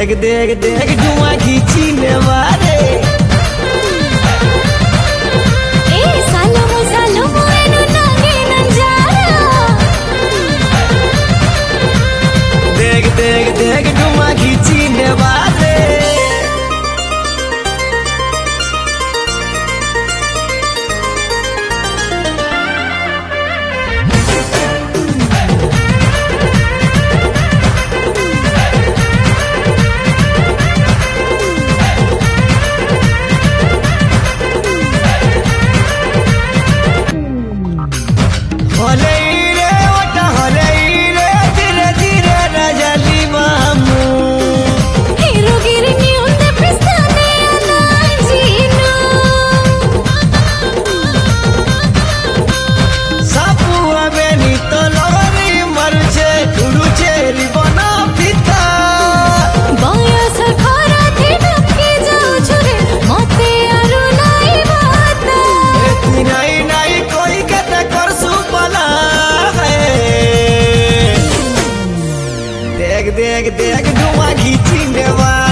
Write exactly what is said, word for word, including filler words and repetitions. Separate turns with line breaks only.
देख देख देख धुआं खींची ने मारे
ए सालो मो सालो मो एनु नागे नंजारा
देख देख देख धुआं खींची ने मारे होले रे ओटा होले रे धीरे धीरे रजली मामू
हीरो गिरनी उन्ने पिस्ताने नाजीनो
सापू अबेनी तो लोरी मरचे गुरुचे रिबना पिता
बाया सखारा थे ढके जाओ छुरे मते आरु नाई बाता
ए नहीं नहीं कोई कहता कर सुपला है देख देख देख धुआं खींची ने